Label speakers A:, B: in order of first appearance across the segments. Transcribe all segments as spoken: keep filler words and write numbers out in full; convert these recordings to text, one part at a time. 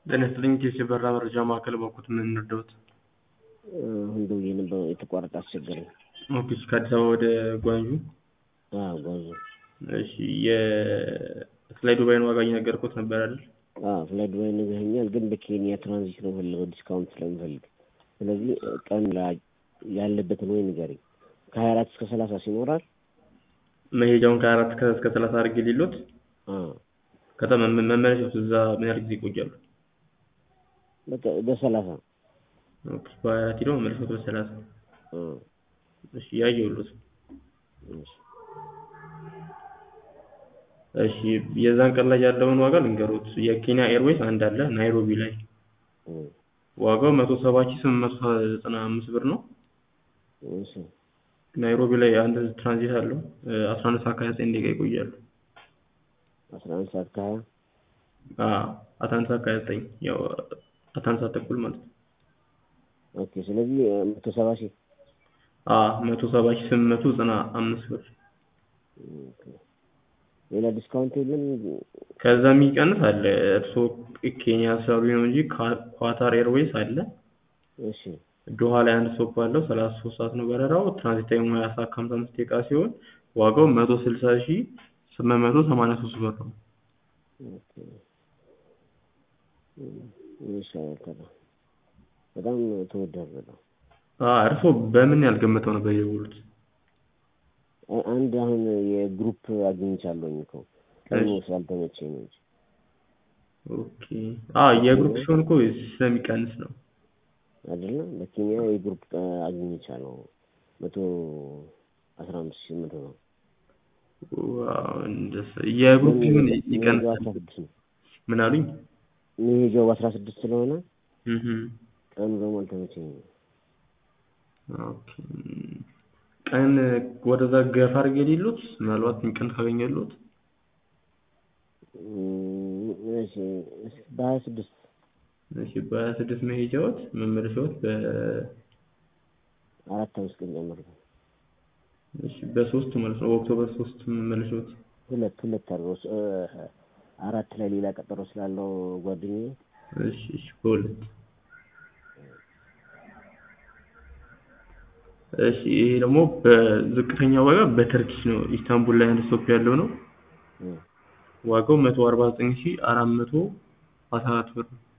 A: ጤናይስጥልኝ ኬስ የበራ መረጃ ማዕከል ባኩት ምን እንርዳዎት?
B: አሁን ደውዬ ነበር የተቋረጠ አስቸገረኝ።
A: ኦኬ ከአዲስ አበባ ወደ ጓንጁ?
B: አዎ ጓንጁ።
A: እሺ የፍላይ ዱባይን ዋጋ እየነገርኩት ነበር አይደል?
B: አዎ ፍላይ ዱባይ ነግረኸኛል፣ ግን በኬንያ ትራንዚት ነው ፈልገው ዲስካውንት ስለምፈልግ። ስለዚህ ቀን ያለበትን ወይ ንገረኝ። ከሀያ አራት እስከ ሰላሳ ሲኖራል
A: መሄጃውን ከሀያ አራት እስከ ሰላሳ አድርጌ ሊሎት?
B: አዎ
A: ከተማ መመለሻው እዛ ምን ያህል ጊዜ ይቆያሉ?
B: በሰላሳ
A: ኦኬ በሀያ አራት ሄደው መመለሻው በሰላሳ
B: አዎ
A: እሺ ያየሁልዎት።
B: እሺ
A: እሺ የዛን ቀን ላይ ያለውን ዋጋ ልንገሮት። የኬንያ ኤርዌይስ አንድ አለ ናይሮቢ ላይ ዋጋው መቶ ሰባ ሺህ ስምንት መቶ ዘጠና አምስት ብር ነው።
B: እሺ
A: ናይሮቢ ላይ አንድ ትራንዚት አለው አስራ አንድ ሰዓት ከሃያ ዘጠኝ ደቂቃ ይቆያሉ።
B: አስራ አንድ ሰዓት ከሀያ
A: አዎ አስራ አንድ ሰዓት ከሃያ ዘጠኝ ያው አስራ አንድ ሰዓት ተኩል ማለት ነው።
B: ኦኬ ስለዚህ መቶ ሰባ ሺህ
A: አዎ መቶ ሰባ ሺህ ስምንት መቶ ዘጠና አምስት ብር።
B: ኦኬ ሌላ ዲስካውንት የለም?
A: ከዛ የሚቀንስ አለ። እርስዎ ኬንያ ሰሩ ነው እንጂ ኳታር ኤርዌይስ አለ።
B: እሺ
A: ዶሃ ላይ አንድ ስቶፕ አለው ሰላሳ ሶስት ሰዓት ነው በረራው። ትራንዚት ታይሙ ሃያ ሰዓት ከሃምሳ አምስት ደቂቃ ሲሆን ዋጋው መቶ ስልሳ ሺህ ስምንት መቶ ሰማንያ ሶስት ብር ነው።
B: ኦኬ እሺ አውቃለሁ። በጣም ተወዳጅ ነው።
A: አዎ እርስዎ በምን ያልገመተው ነበር የደወሉት?
B: አንድ አሁን የግሩፕ አግኝቻለሁኝ እኮ ቀኑ ስላልተመቸኝ ነው እንጂ።
A: ኦኬ አዎ የግሩፕ ሲሆን እኮ ስለሚቀንስ ነው
B: አይደለ? በኬንያ የግሩፕ አግኝቻለሁ መቶ አስራ አምስት ሺህ መቶ ነው።
A: ዋው እንደስ የግሩፕ ሲሆን ይቀንሳል። ምን አሉኝ?
B: መሄጃው አስራ ስድስት ስለሆነ
A: እህ
B: ቀኑ ደግሞ አልተመቸኝም።
A: ኦኬ ቀን ወደዛ ገፋ አድርጌ ሊሉት ምናልባት ቀን ካገኘሉት?
B: እሺ በሀያ ስድስት
A: እሺ በሀያ ስድስት መሄጃዎት መመለሻዎት በ
B: አራት አምስት ቀን ጨምረው።
A: እሺ በሶስት ማለት ነው ኦክቶበር ሶስት መመለሻዎት?
B: ሁለት ሁለት አድርገው አራት ላይ ሌላ ቀጠሮ ስላለው ጓደኛዬ።
A: እሺ እሺ በሁለት እሺ ይሄ ደግሞ በዝቅተኛ ዋጋ በተርኪሽ ነው ኢስታንቡል ላይ አንድ ስቶፕ ያለው ነው። ዋጋው መቶ አርባ ዘጠኝ ሺህ አራት መቶ አስራ አራት ብር ነው።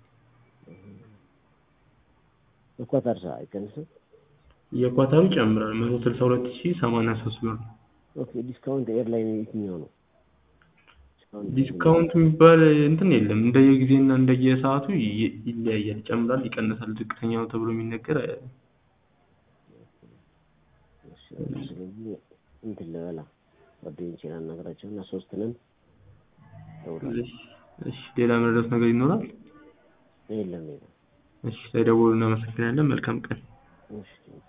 B: የኳታር ሰው አይቀንስም?
A: የኳታሩ ይጨምራል መቶ ስልሳ ሁለት ሺህ ሰማንያ ሶስት ብር ነው።
B: ኦኬ ዲስካውንት ኤርላይን የትኛው ነው?
A: ዲስካውንት የሚባል እንትን የለም። እንደየጊዜና እንደየሰዓቱ ይለያያል፣ ይጨምራል፣ ይቀንሳል። ዝቅተኛው ተብሎ የሚነገር
B: ስለዚህ እንትን ልበላ ጓደኞቼን አናግራቸውና ሶስት ነን ደውላለሁ።
A: እሺ ሌላ መረዳት ነገር ይኖራል?
B: የለም የለም።
A: እሺ ስለደወሉ እናመሰግናለን። መልካም ቀን።
B: እሺ